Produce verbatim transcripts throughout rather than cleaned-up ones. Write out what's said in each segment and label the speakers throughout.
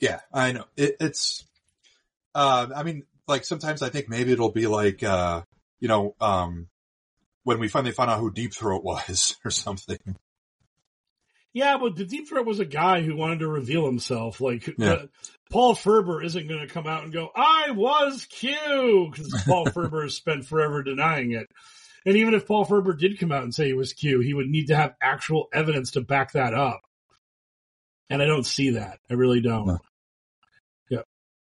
Speaker 1: Yeah, I know. It, it's, uh, I mean, like sometimes I think maybe it'll be like, uh, you know, um, when we finally found out who Deep Throat was or something.
Speaker 2: Yeah, but the Deep Throat was a guy who wanted to reveal himself. Like,
Speaker 1: Yeah.
Speaker 2: uh, Paul Ferber isn't going to come out and go, I was Q, because Paul Ferber has spent forever denying it. And even if Paul Ferber did come out and say he was Q, he would need to have actual evidence to back that up. And I don't see that. I really don't.
Speaker 1: No.
Speaker 2: Yeah.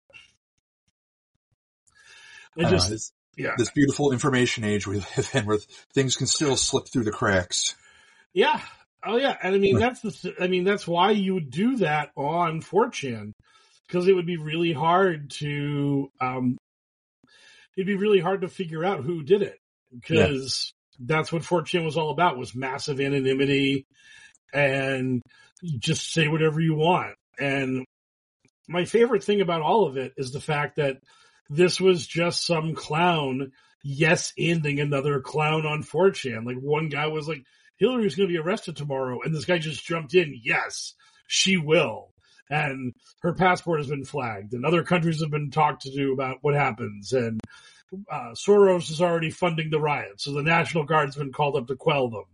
Speaker 2: I
Speaker 1: I
Speaker 2: just,
Speaker 1: know, this,
Speaker 2: yeah.
Speaker 1: this beautiful information age we live in where things can still slip through the cracks.
Speaker 2: Yeah. Oh yeah. And I mean, that's the, I mean, that's why you would do that on four chan, because it would be really hard to, um, it'd be really hard to figure out who did it, because yeah. that's what four chan was all about, was massive anonymity and just say whatever you want. And my favorite thing about all of it is the fact that this was just some clown yes-ending another clown on four chan. Like, one guy was like, Hillary's going to be arrested tomorrow. And this guy just jumped in. Yes, she will. And her passport has been flagged. And other countries have been talked to do about what happens. And uh, Soros is already funding the riot. So the National Guard's been called up to quell them.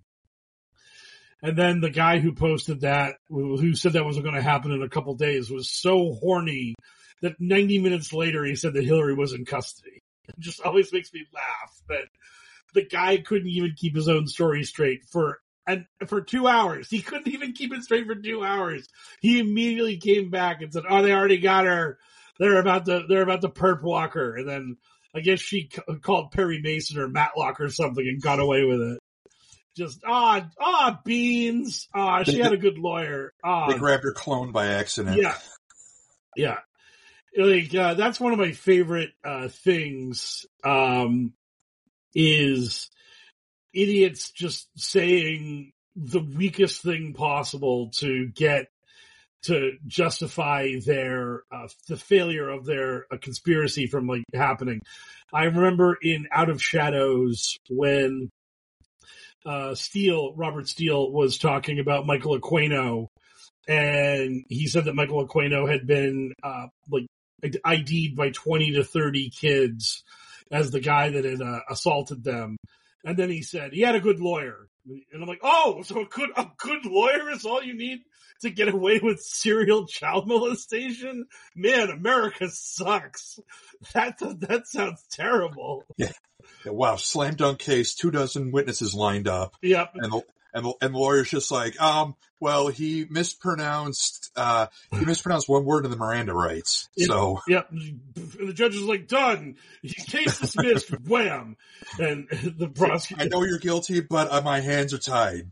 Speaker 2: And then the guy who posted that, who said that was going to happen in a couple days, was so horny that ninety minutes later he said that Hillary was in custody. It just always makes me laugh that the guy couldn't even keep his own story straight for and for two hours. He couldn't even keep it straight for two hours. He immediately came back and said, "Oh, they already got her. They're about to they're about to perp walk her." And then I guess she c- called Perry Mason or Matlock or something and got away with it. Just ah ah beans. Ah, she
Speaker 1: they,
Speaker 2: had a good lawyer. Ah,
Speaker 1: they grabbed her clone by accident.
Speaker 2: Yeah, yeah. Like uh, that's one of my favorite uh, things. Um, is idiots just saying the weakest thing possible to get to justify their uh, the failure of their uh, conspiracy from like happening. I remember in Out of Shadows when uh, Steele, Robert Steele, was talking about Michael Aquino, and he said that Michael Aquino had been uh, like I D'd by twenty to thirty kids as the guy that had uh, assaulted them. And then he said he had a good lawyer. And I'm like, oh, so a good, a good lawyer is all you need to get away with serial child molestation? Man, America sucks. That, that sounds terrible.
Speaker 1: Yeah. Yeah, wow. Slam dunk case, two dozen witnesses lined up.
Speaker 2: Yep.
Speaker 1: And the, and the, and the lawyer's just like, um, well, he mispronounced, uh, he mispronounced one word in the Miranda rights.
Speaker 2: Yep.
Speaker 1: So.
Speaker 2: Yep. And the judge is like, done. Case dismissed. Wham. And the prosecutor.
Speaker 1: I know you're guilty, but uh, my hands are tied.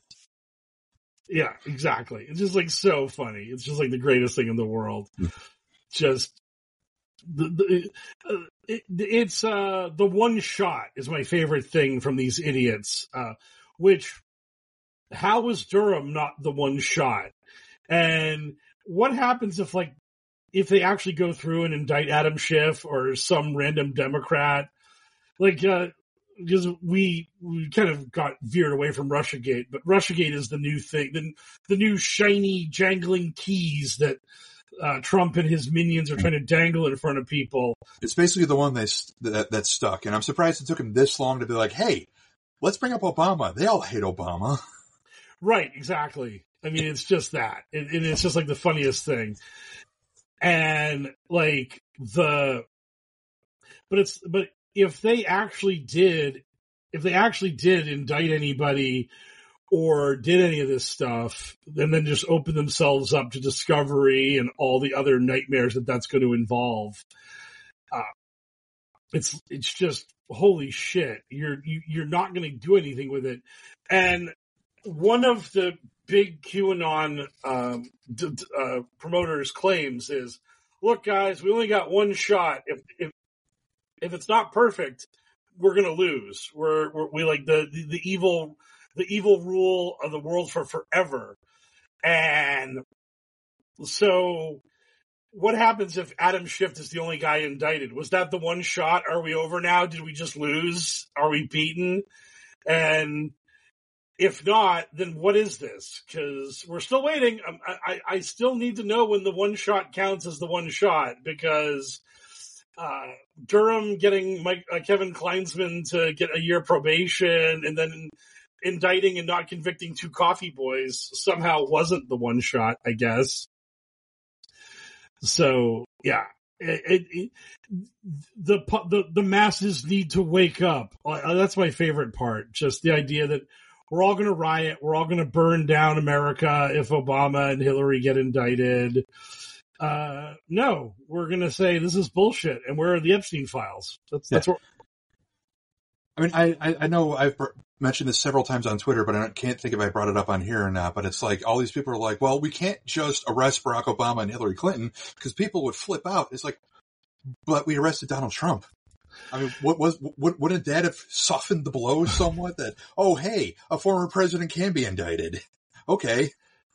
Speaker 2: Yeah, exactly. It's just like so funny. It's just like the greatest thing in the world. Just the, the uh, it, it's uh the one shot is my favorite thing from these idiots. Uh, which how was Durham not the one shot? And what happens if like if they actually go through and indict Adam Schiff or some random Democrat? Like, uh, because we, we kind of got veered away from Russiagate, but Russiagate is the new thing, the, the new shiny jangling keys that uh, Trump and his minions are trying to dangle in front of people.
Speaker 1: It's basically the one they, that, that stuck. And I'm surprised it took him this long to be like, hey, let's bring up Obama. They all hate Obama.
Speaker 2: Right, exactly. I mean, it's just that. It, it, it's just like the funniest thing. And like the, but it's, but if they actually did, if they actually did indict anybody or did any of this stuff, and then just open themselves up to discovery and all the other nightmares that that's going to involve, uh, it's, it's just, holy shit, you're, you, you're not going to do anything with it. And one of the big QAnon um, d- d- uh, promoters' claims is, "Look, guys, we only got one shot. If if if it's not perfect, we're gonna lose. We're, we're we like the, the the evil the evil rule of the world for forever." And so, what happens if Adam Schiff is the only guy indicted? Was that the one shot? Are we over now? Did we just lose? Are we beaten? And if not, then what is this? Because we're still waiting. I, I, I still need to know when the one shot counts as the one shot, because uh, Durham getting Mike, uh, Kevin Kleinsman to get a year probation and then indicting and not convicting two coffee boys somehow wasn't the one shot, I guess. So, yeah. It, it, it, the, the the masses need to wake up. Uh, that's my favorite part. Just the idea that we're all going to riot, we're all going to burn down America if Obama and Hillary get indicted. Uh, no, we're going to say this is bullshit, and where are the Epstein files? That's that's
Speaker 1: yeah.
Speaker 2: what.
Speaker 1: I mean, I, I, I know I've mentioned this several times on Twitter, but I can't think if I brought it up on here or not. But it's like all these people are like, well, we can't just arrest Barack Obama and Hillary Clinton because people would flip out. It's like, but we arrested Donald Trump. I mean, what was, what, wouldn't that have softened the blow somewhat that, oh, hey, a former president can be indicted. Okay.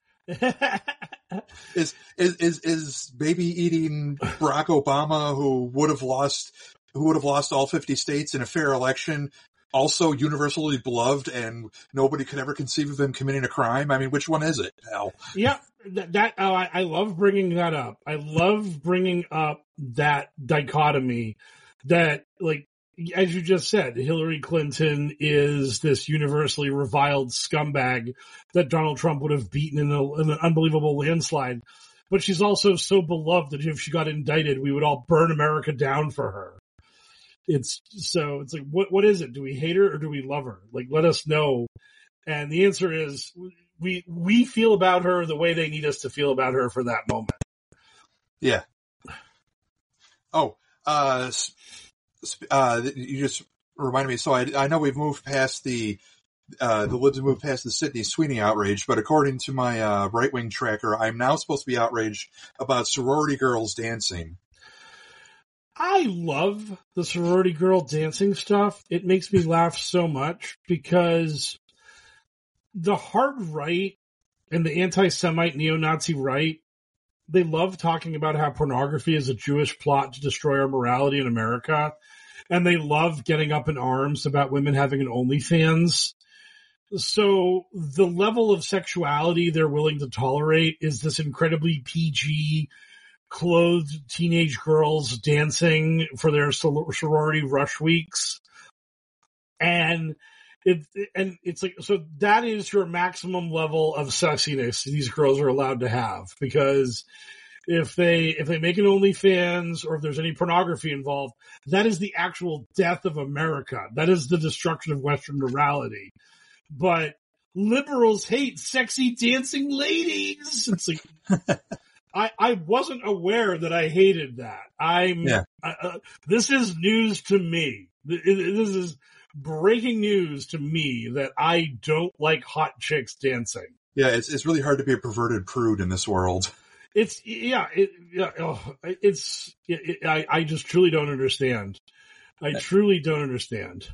Speaker 1: is, is, is, is baby eating Barack Obama, who would have lost, who would have lost all fifty states in a fair election, also universally beloved, and nobody could ever conceive of him committing a crime? I mean, which one is it, Al?
Speaker 2: Yeah, that, that oh, I, I love bringing that up. I love bringing up that dichotomy that, like, as you just said, Hillary Clinton is this universally reviled scumbag that Donald Trump would have beaten in, a, in an unbelievable landslide. But she's also so beloved that if she got indicted, we would all burn America down for her. It's so it's like, what, what is it? Do we hate her or do we love her? Like, let us know. And the answer is we, we feel about her the way they need us to feel about her for that moment.
Speaker 1: Yeah. Oh, uh, uh, you just reminded me. So I, I know we've moved past the, uh, the libs have moved past the Sydney Sweeney outrage, but according to my, uh, right-wing tracker, I'm now supposed to be outraged about sorority girls dancing.
Speaker 2: I love the sorority girl dancing stuff. It makes me laugh so much because the hard right and the anti-Semite neo-Nazi right, they love talking about how pornography is a Jewish plot to destroy our morality in America. And they love getting up in arms about women having an OnlyFans. So the level of sexuality they're willing to tolerate is this incredibly P G clothed teenage girls dancing for their sorority rush weeks. And it, and it's like, so that is your maximum level of sexiness these girls are allowed to have, because if they, if they make an OnlyFans or if there's any pornography involved, that is the actual death of America. That is the destruction of Western morality. But liberals hate sexy dancing ladies. It's like, I, I wasn't aware that I hated that. I'm, yeah. uh, this is news to me. This is breaking news to me that I don't like hot chicks dancing.
Speaker 1: Yeah, it's it's really hard to be a perverted prude in this world.
Speaker 2: It's, yeah, it, yeah oh, it's, it, it, I, I just truly don't understand. I truly don't understand.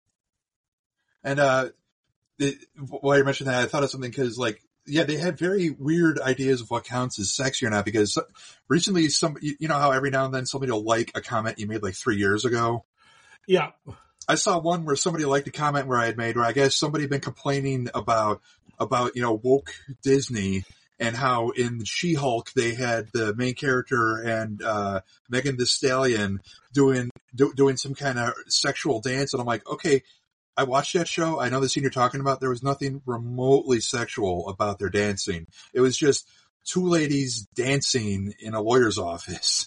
Speaker 1: And, uh, it, while you mentioned that, I thought of something because, like, yeah, they had very weird ideas of what counts as sexy or not, because recently some, you know how every now and then somebody will like a comment you made like three years ago?
Speaker 2: Yeah.
Speaker 1: I saw one where somebody liked a comment where I had made, where I guess somebody had been complaining about, about, you know, woke Disney and how in She-Hulk they had the main character and, uh, Megan Thee Stallion doing, do, doing some kind of sexual dance. And I'm like, okay, I watched that show. I know the scene you're talking about. There was nothing remotely sexual about their dancing. It was just two ladies dancing in a lawyer's office.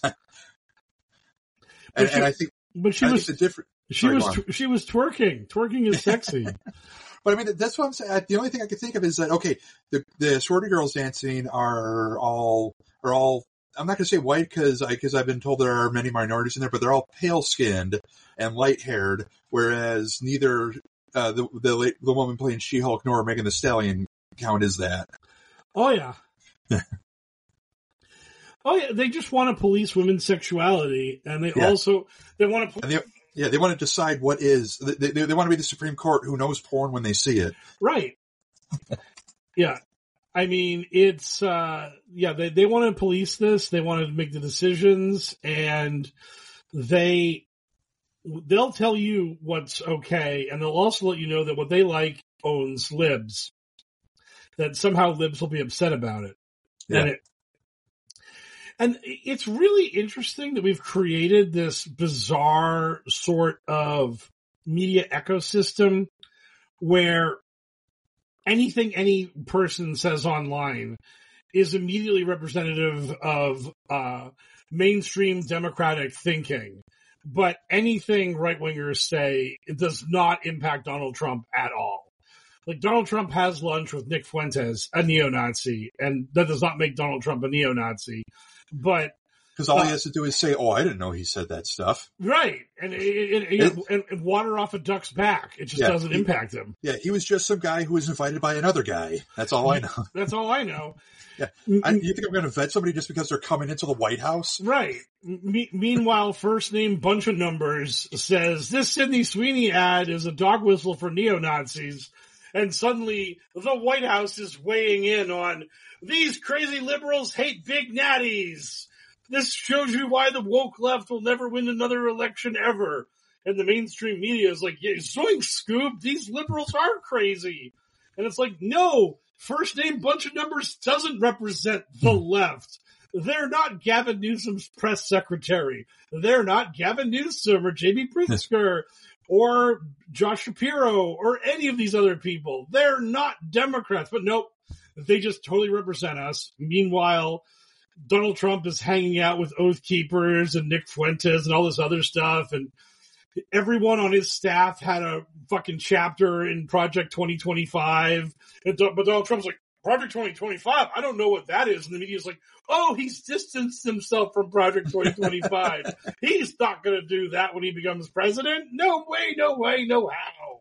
Speaker 1: and,
Speaker 2: she,
Speaker 1: and I think,
Speaker 2: but she
Speaker 1: I
Speaker 2: was
Speaker 1: think the different.
Speaker 2: She
Speaker 1: sorry,
Speaker 2: was she was twerking. Twerking is sexy.
Speaker 1: But I mean, that's what I'm saying. The only thing I could think of is that okay, the the sorority girls dancing are all are all. I'm not going to say white because I because I've been told there are many minorities in there, but they're all pale skinned and light haired. Whereas neither uh, the the the woman playing She-Hulk nor Megan Thee Stallion count as that.
Speaker 2: Oh yeah. Oh yeah. They just want to police women's sexuality, and they yeah. also they want to.
Speaker 1: They, yeah, they want to decide what is. They, they they want to be the Supreme Court who knows porn when they see it.
Speaker 2: Right. Yeah. I mean, it's, uh, yeah, they, they want to police this. They want to make the decisions, and they, they'll tell you what's okay. And they'll also let you know that what they like owns libs, that somehow libs will be upset about it.
Speaker 1: Yeah.
Speaker 2: And, it, and it's really interesting that we've created this bizarre sort of media ecosystem where anything any person says online is immediately representative of uh, mainstream democratic thinking. But anything right-wingers say, it does not impact Donald Trump at all. Like, Donald Trump has lunch with Nick Fuentes, a neo-Nazi, and that does not make Donald Trump a neo-Nazi. But
Speaker 1: because all
Speaker 2: uh,
Speaker 1: he has to do is say, "Oh, I didn't know he said that stuff."
Speaker 2: Right, and it, it, it, and, and water off a duck's back. It just
Speaker 1: yeah,
Speaker 2: doesn't
Speaker 1: he,
Speaker 2: impact him.
Speaker 1: Yeah, he was just some guy who was invited by another guy. That's all I know.
Speaker 2: That's all I know.
Speaker 1: Yeah, I, you think I'm going to vet somebody just because they're coming into the White House?
Speaker 2: Right. Me- meanwhile, first name bunch of numbers says this Sydney Sweeney ad is a dog whistle for neo-Nazis. And suddenly the White House is weighing in on these crazy liberals hate big natties. This shows you why the woke left will never win another election ever. And the mainstream media is like, yeah, zoink, Scoop, these liberals are crazy. And it's like, no, first name bunch of numbers doesn't represent the left. They're not Gavin Newsom's press secretary. They're not Gavin Newsom or J B Pritzker or Josh Shapiro or any of these other people. They're not Democrats, but nope, they just totally represent us. Meanwhile, Donald Trump is hanging out with Oath Keepers and Nick Fuentes and all this other stuff, and everyone on his staff had a fucking chapter in Project twenty twenty-five. And, but Donald Trump's like, Project twenty twenty-five? I don't know what that is. And the media's like, oh, he's distanced himself from Project twenty twenty-five. He's not going to do that when he becomes president. No way, no way, no how.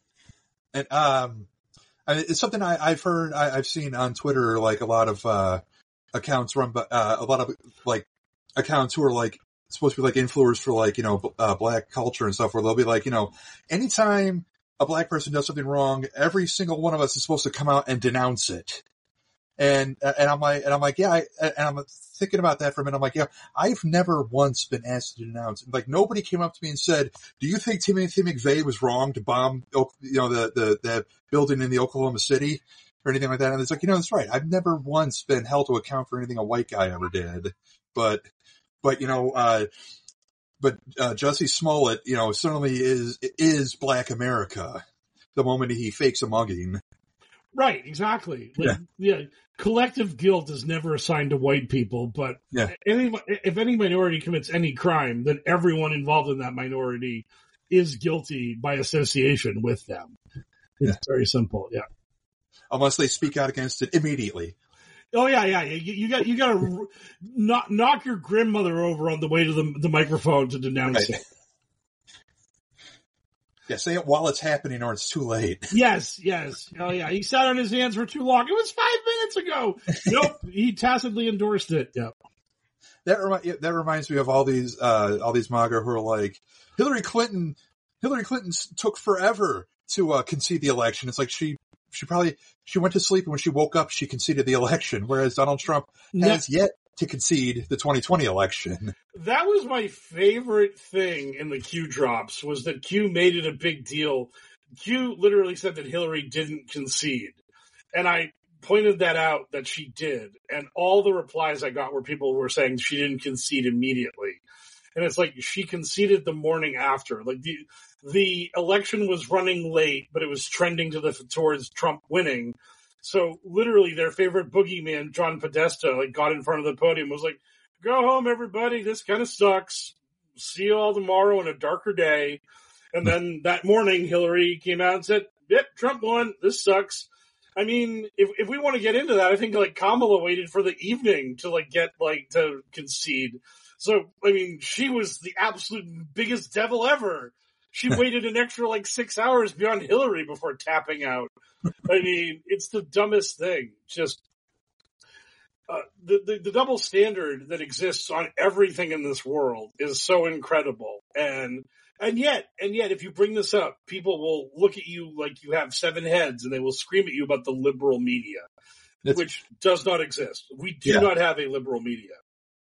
Speaker 1: And um, I mean, it's something I, I've heard, I, I've seen on Twitter, like a lot of uh, accounts run by, uh, a lot of like accounts who are like, supposed to be like influencers for like, you know, uh, black culture and stuff, where they'll be like, you know, anytime a black person does something wrong, every single one of us is supposed to come out and denounce it. And, and I'm like, and I'm like, yeah, I, and I'm thinking about that for a minute. I'm like, yeah, I've never once been asked to denounce. Like, nobody came up to me and said, do you think Timothy McVeigh was wrong to bomb, you know, the, the, the building in the Oklahoma City or anything like that? And it's like, you know, that's right. I've never once been held to account for anything a white guy ever did. But, but, you know, uh, but, uh, Jussie Smollett, you know, certainly is, is Black America the moment he fakes a mugging.
Speaker 2: Right, exactly. Like,
Speaker 1: yeah.
Speaker 2: yeah. Collective guilt is never assigned to white people, but
Speaker 1: yeah.
Speaker 2: any, if any minority commits any crime, then everyone involved in that minority is guilty by association with them. It's yeah. very simple, yeah.
Speaker 1: Unless they speak out against it immediately.
Speaker 2: Oh yeah, yeah. You, you got you got to knock knock your grandmother over on the way to the the microphone to denounce right. it.
Speaker 1: Yeah, say it while it's happening, or it's too late.
Speaker 2: Yes, yes. Oh yeah, he sat on his hands for too long. It was five minutes ago. Nope, he tacitly endorsed it. Yep.
Speaker 1: That remi- that reminds me of all these uh, all these MAGA who are like, Hillary Clinton. Hillary Clinton took forever to uh, concede the election. It's like she. She probably, she went to sleep and when she woke up, she conceded the election, whereas Donald Trump has yeah. yet to concede the twenty twenty election.
Speaker 2: That was my favorite thing in the Q drops, was that Q made it a big deal. Q literally said that Hillary didn't concede. And I pointed that out that she did. And all the replies I got were people who were saying she didn't concede immediately. And it's like, she conceded the morning after. Like, the the election was running late, but it was trending to the towards Trump winning. So literally their favorite boogeyman, John Podesta, like got in front of the podium, was like, go home, everybody. This kind of sucks. See you all tomorrow on a darker day. And then that morning, Hillary came out and said, yep, Trump won. This sucks. I mean, if if we want to get into that, I think like Kamala waited for the evening to like get like to concede. So, I mean, she was the absolute biggest devil ever. She waited an extra like six hours beyond Hillary before tapping out. I mean, it's the dumbest thing. Just uh, the, the the double standard that exists on everything in this world is so incredible. And and yet, and yet, if you bring this up, people will look at you like you have seven heads, and they will scream at you about the liberal media, it's, which does not exist. We do yeah. not have a liberal media.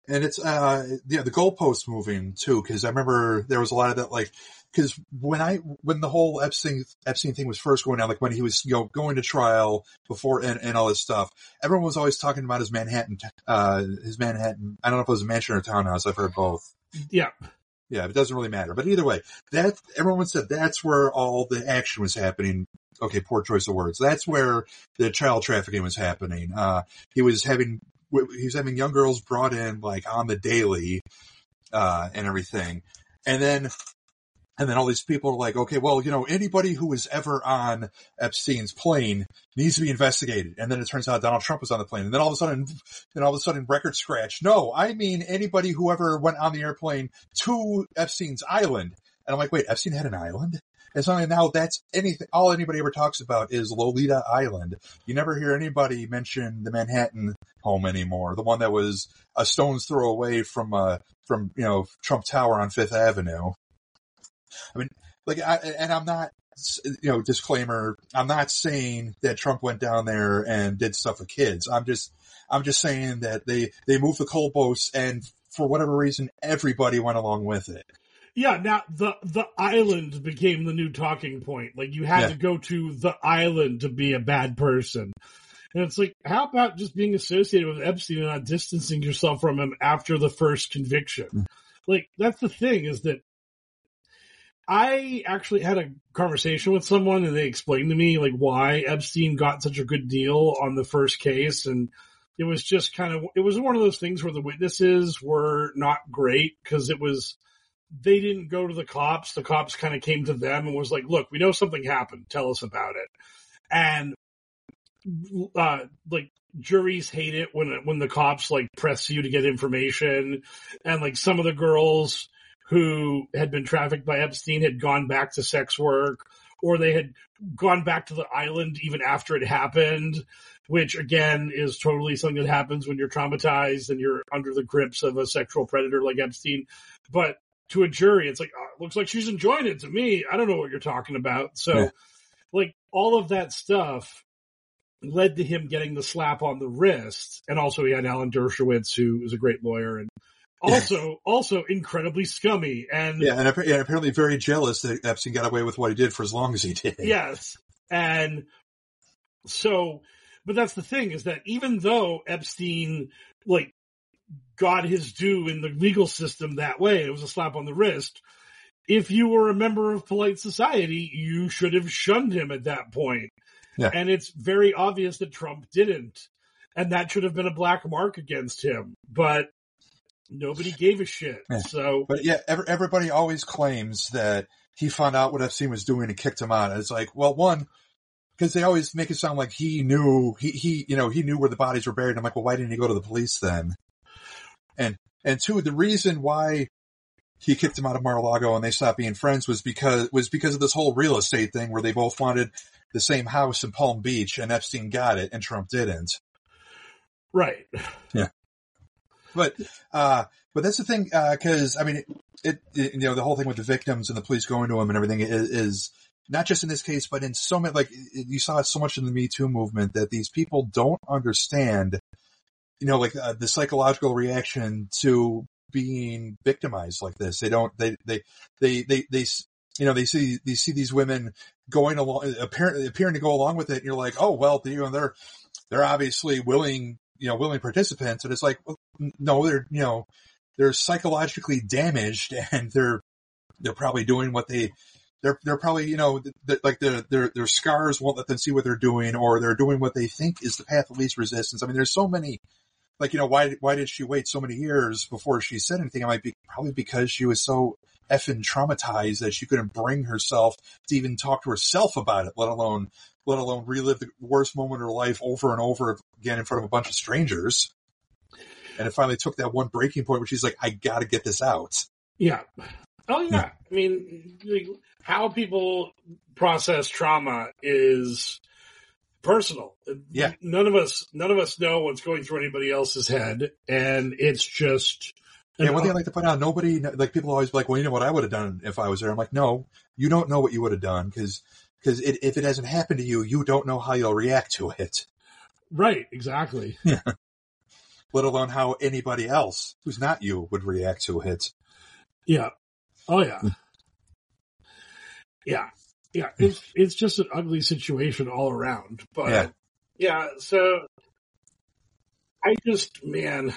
Speaker 1: and it's uh yeah the goalpost moving too, because I remember there was a lot of that, like because when I when the whole Epstein Epstein thing was first going down, like when he was you know going to trial before and, and all this stuff, everyone was always talking about his Manhattan uh his Manhattan. I don't know if it was a mansion or a townhouse. I've heard both.
Speaker 2: Yeah.
Speaker 1: Yeah, it doesn't really matter. But either way, that everyone said that's where all the action was happening. Okay, poor choice of words. That's where the child trafficking was happening. Uh, he was having he was having young girls brought in like on the daily, uh, and everything. And then and then all these people are like, okay, well, you know, anybody who was ever on Epstein's plane needs to be investigated. And then it turns out Donald Trump was on the plane. And then all of a sudden, then all of a sudden record scratch. No, I mean anybody who ever went on the airplane to Epstein's island. And I'm like, wait, Epstein had an island? And so now that's anything, all anybody ever talks about is Lolita Island. You never hear anybody mention the Manhattan home anymore. The one that was a stone's throw away from, uh, from, you know, Trump Tower on Fifth Avenue. I mean, like, I, and I'm not, you know, disclaimer, I'm not saying that Trump went down there and did stuff with kids. I'm just, I'm just saying that they, they moved the goalposts, and for whatever reason, everybody went along with it.
Speaker 2: Yeah, now the the island became the new talking point. Like, you had
Speaker 1: Yeah.
Speaker 2: to go to the island to be a bad person. And it's like, how about just being associated with Epstein and not distancing yourself from him after the first conviction? Mm. Like, that's the thing, is that I actually had a conversation with someone, and they explained to me, like, why Epstein got such a good deal on the first case. And it was just kind of, it was one of those things where the witnesses were not great, because it was, they didn't go to the cops. The cops kind of came to them and was like, look, we know something happened. Tell us about it. And, uh, like, juries hate it when, when the cops, like, press you to get information. And, like, some of the girls who had been trafficked by Epstein had gone back to sex work, or they had gone back to the island even after it happened, which again is totally something that happens when you're traumatized and you're under the grips of a sexual predator like Epstein. But to a jury, it's like, oh, it looks like she's enjoying it. To me, I don't know what you're talking about. So, yeah. like, all of that stuff led to him getting the slap on the wrist. And also he had Alan Dershowitz, who was a great lawyer and Also, also incredibly scummy, and
Speaker 1: yeah, and apparently very jealous that Epstein got away with what he did for as long as he did.
Speaker 2: Yes, and so, but that's the thing, is that even though Epstein like got his due in the legal system that way, it was a slap on the wrist. If you were a member of polite society, you should have shunned him at that point. Yeah. And it's very obvious that Trump didn't, and that should have been a black mark against him. But nobody gave a shit.
Speaker 1: Yeah.
Speaker 2: So,
Speaker 1: but yeah, every, everybody always claims that he found out what Epstein was doing and kicked him out. And it's like, well, one, because they always make it sound like he knew he he you know he knew where the bodies were buried. I'm like, well, why didn't he go to the police then? And and two, the reason why he kicked him out of Mar-a-Lago and they stopped being friends was because was because of this whole real estate thing where they both wanted the same house in Palm Beach, and Epstein got it and Trump didn't.
Speaker 2: Right.
Speaker 1: Yeah. But, uh, but that's the thing, uh, cause I mean, it, it, it, you know, the whole thing with the victims and the police going to him and everything is, is not just in this case, but in so many, like, it, you saw it so much in the Me Too movement that these people don't understand, you know, like, uh, the psychological reaction to being victimized like this. They don't, they, they, they, they, they, you know, they see, they see these women going along, apparently appearing to go along with it. And you're like, oh, well, you know, they're, they're obviously willing, you know, willing participants. And it's like, well, no, they're, you know, they're psychologically damaged, and they're, they're probably doing what they, they're, they're probably, you know, th- like their, their, their scars won't let them see what they're doing, or they're doing what they think is the path of least resistance. I mean, there's so many, like, you know, why, why did she wait so many years before she said anything? It might be probably because she was so effing traumatized that she couldn't bring herself to even talk to herself about it, let alone, let alone relive the worst moment of her life over and over again in front of a bunch of strangers. And it finally took that one breaking point where she's like, I gotta get this out.
Speaker 2: Yeah. Oh yeah. yeah. I mean, like, how people process trauma is personal.
Speaker 1: Yeah.
Speaker 2: None of us, none of us know what's going through anybody else's head. And it's just,
Speaker 1: yeah. One thing I like to point out, nobody, like, people always be like, well, you know what I would have done if I was there. I'm like, no, you don't know what you would have done, because Because it, if it hasn't happened to you, you don't know how you'll react to it.
Speaker 2: Right, exactly.
Speaker 1: Yeah. let alone how anybody else who's not you would react to it.
Speaker 2: Yeah. Oh yeah. Yeah. Yeah. It's it's just an ugly situation all around. But
Speaker 1: yeah,
Speaker 2: yeah so I just man,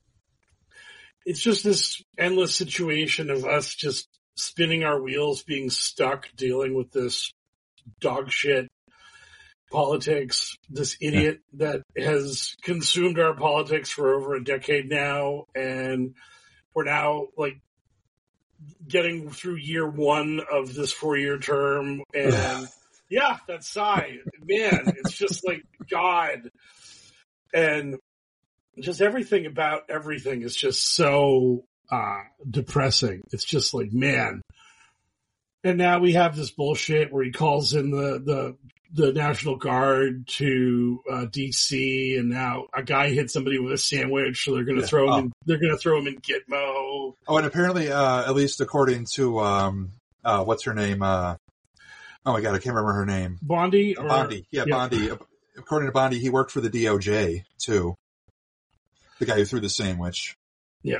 Speaker 2: it's just this endless situation of us just spinning our wheels, being stuck, dealing with this dog shit politics, this idiot yeah. that has consumed our politics for over a decade now, and we're now like getting through year one of this four-year term, and yeah, that sigh, man, it's just like God, and just everything about everything is just so uh, depressing. It's just like, man. And now we have this bullshit where he calls in the the the National Guard to uh, D C, and now a guy hit somebody with a sandwich, so they're going to yeah. throw him. Oh. In, they're going to throw him in Gitmo.
Speaker 1: Oh, and apparently, uh, at least according to um, uh, what's her name? Uh, oh my God, I can't remember her name.
Speaker 2: Bondi. Or,
Speaker 1: Bondi, yeah, yeah, Bondi. According to Bondi, he worked for the D O J too. The guy who threw the sandwich.
Speaker 2: Yeah.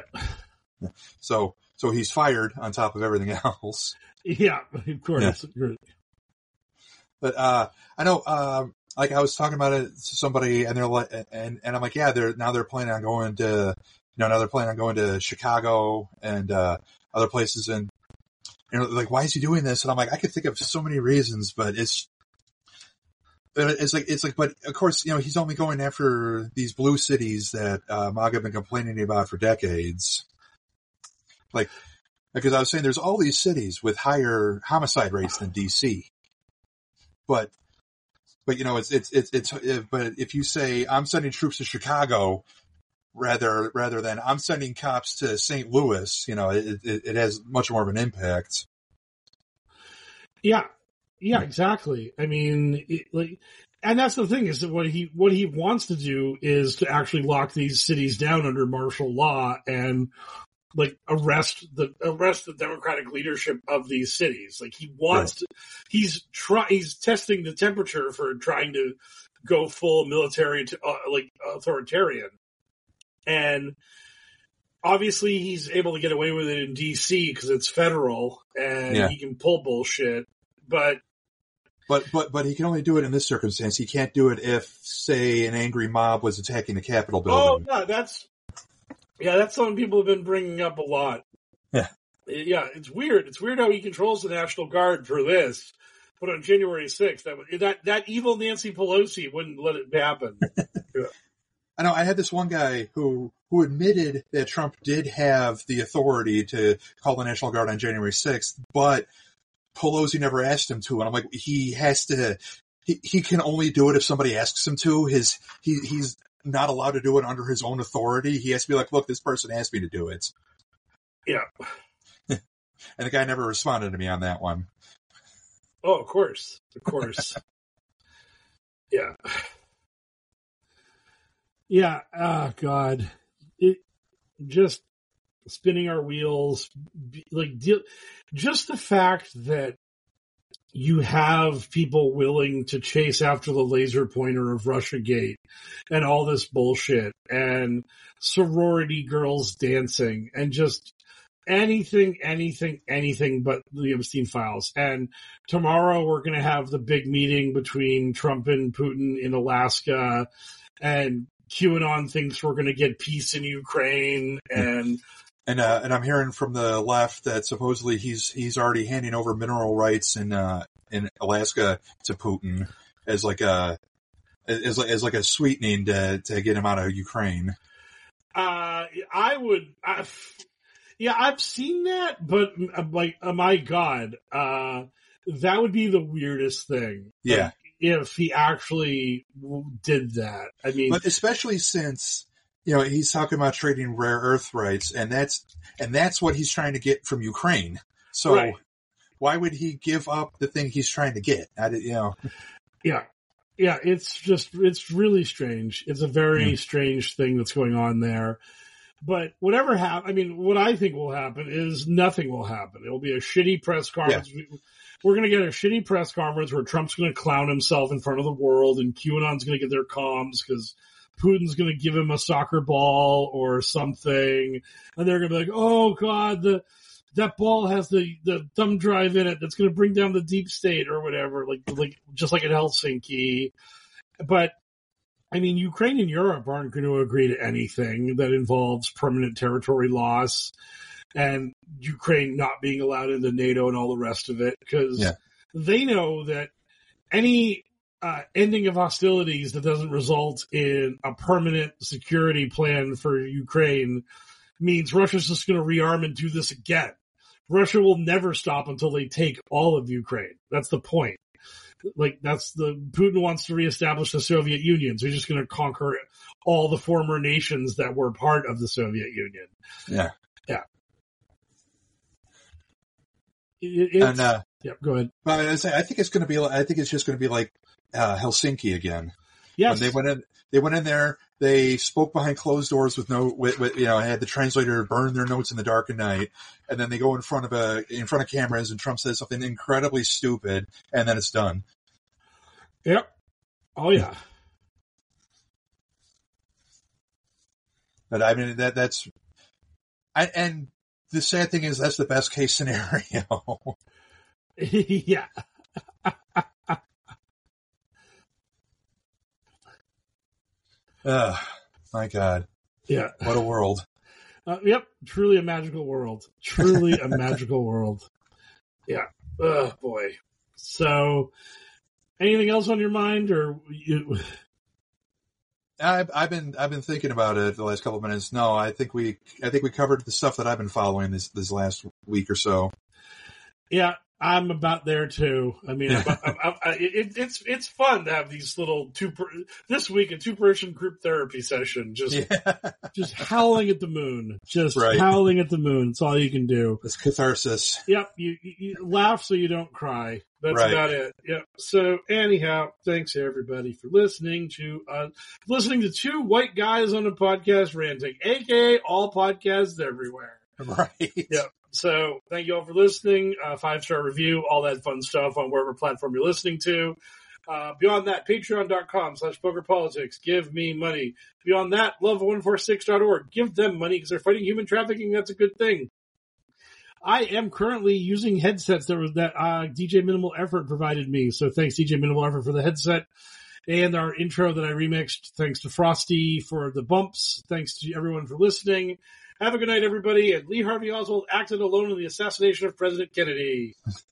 Speaker 1: So, so he's fired on top of everything else.
Speaker 2: Yeah, of course. Yeah.
Speaker 1: But uh, I know, uh, like I was talking about it to somebody, and they're like, and, and I'm like, yeah, they're now they're planning on going to, you know, now they're planning on going to Chicago and uh, other places, and you know, like, why is he doing this? And I'm like, I could think of so many reasons, but it's, it's like, it's like, but of course, you know, he's only going after these blue cities that uh, MAGA have been complaining about for decades, like. Because I was saying there's all these cities with higher homicide rates than D C, but, but you know, it's, it's, it's, it's, it, but if you say I'm sending troops to Chicago rather, rather than I'm sending cops to Saint Louis, you know, it, it, it has much more of an impact.
Speaker 2: Yeah. Yeah, exactly. I mean, it, like, and that's the thing is that what he, what he wants to do is to actually lock these cities down under martial law and, like arrest the arrest the democratic leadership of these cities. Like he wants right. to, he's try he's testing the temperature for trying to go full military to uh, like authoritarian. And obviously he's able to get away with it in D C because it's federal and yeah. he can pull bullshit. But
Speaker 1: but but but he can only do it in this circumstance. He can't do it if, say, an angry mob was attacking the Capitol building.
Speaker 2: Oh no, that's. Yeah, that's something people have been bringing up a lot.
Speaker 1: Yeah.
Speaker 2: Yeah, it's weird. It's weird how he controls the National Guard for this. But on January sixth, that that, that evil Nancy Pelosi wouldn't let it happen. Yeah.
Speaker 1: I know I had this one guy who, who admitted that Trump did have the authority to call the National Guard on January sixth, but Pelosi never asked him to. And I'm like, he has to, he, he can only do it if somebody asks him to. His, he, he's, not allowed to do it under his own authority. He has to be like, look, this person asked me to do it.
Speaker 2: Yeah.
Speaker 1: And the guy never responded to me on that one.
Speaker 2: Oh, of course. Of course. Yeah. Yeah. Oh, God. It just spinning our wheels. Like, deal, just the fact that you have people willing to chase after the laser pointer of Russiagate and all this bullshit and sorority girls dancing and just anything, anything, anything but the Epstein files. And tomorrow we're going to have the big meeting between Trump and Putin in Alaska, and QAnon thinks we're going to get peace in Ukraine, and
Speaker 1: And uh, and I'm hearing from the left that supposedly he's he's already handing over mineral rights in uh, in Alaska to Putin as like a as as like a sweetening to to get him out of Ukraine.
Speaker 2: Uh, I would, I, yeah, I've seen that, but like, oh my God, uh, that would be the weirdest thing.
Speaker 1: Yeah,
Speaker 2: like, if he actually did that. I mean,
Speaker 1: but especially since. You know, he's talking about trading rare earth rights, and that's and that's what he's trying to get from Ukraine. So, right. Why would he give up the thing he's trying to get? I did, you know.
Speaker 2: Yeah, yeah. It's just it's really strange. It's a very mm. strange thing that's going on there. But whatever happens, I mean, what I think will happen is nothing will happen. It will be a shitty press conference. Yeah. We're going to get a shitty press conference where Trump's going to clown himself in front of the world, and QAnon's going to get their comms because Putin's going to give him a soccer ball or something, and they're going to be like, "Oh God, the that ball has the, the thumb drive in it that's going to bring down the deep state or whatever," like like just like in Helsinki. But I mean, Ukraine and Europe aren't going to agree to anything that involves permanent territory loss and Ukraine not being allowed into NATO and all the rest of it, because yeah. they know that any uh, ending of hostilities that doesn't result in a permanent security plan for Ukraine means Russia's just going to rearm and do this again. Russia will never stop until they take all of Ukraine. That's the point. Like, that's the, Putin wants to reestablish the Soviet Union, so he's just going to conquer all the former nations that were part of the Soviet Union.
Speaker 1: Yeah.
Speaker 2: Yeah. It, it's,
Speaker 1: and, uh,
Speaker 2: yeah, go ahead.
Speaker 1: But I, say, I think it's going to be, I think it's just going to be like, uh, Helsinki again.
Speaker 2: Yes.
Speaker 1: When they went in, they went in there, they spoke behind closed doors with no, with, with, you know, had the translator burn their notes in the dark of night, and then they go in front of a, in front of cameras, and Trump says something incredibly stupid, and then it's done.
Speaker 2: Yep. Oh yeah.
Speaker 1: But I mean, that, that's, I, and the sad thing is that's the best case scenario.
Speaker 2: Yeah.
Speaker 1: Uh, my God.
Speaker 2: Yeah.
Speaker 1: What a world.
Speaker 2: Uh, yep. Truly a magical world. Truly a magical world. Yeah. Oh, boy. So, anything else on your mind, or you?
Speaker 1: I've, I've been, I've been thinking about it the last couple of minutes. No, I think we, I think we covered the stuff that I've been following this, this last week or so.
Speaker 2: Yeah. I'm about there too. I mean, I'm, I'm, I'm, I, it, it's it's fun to have these little two per, this week a two person group therapy session, just yeah. just howling at the moon, just right. howling at the moon. It's all you can do.
Speaker 1: It's catharsis.
Speaker 2: Yep, you, you, you laugh so you don't cry. That's right. about it. Yep. So anyhow, thanks everybody for listening to uh, listening to two white guys on a podcast ranting, aka all podcasts everywhere.
Speaker 1: Right.
Speaker 2: Yep. So thank you all for listening. Uh, five-star review, all that fun stuff on wherever platform you're listening to. Uh, beyond that, patreon.com slash poker politics. Give me money. Beyond that, love one forty-six dot org. Give them money because they're fighting human trafficking. That's a good thing. I am currently using headsets that, was, that uh, D J Minimal Effort provided me. So thanks, D J Minimal Effort, for the headset. And our intro that I remixed. Thanks to Frosty for the bumps. Thanks to everyone for listening. Have a good night, everybody. And Lee Harvey Oswald acted alone in the assassination of President Kennedy.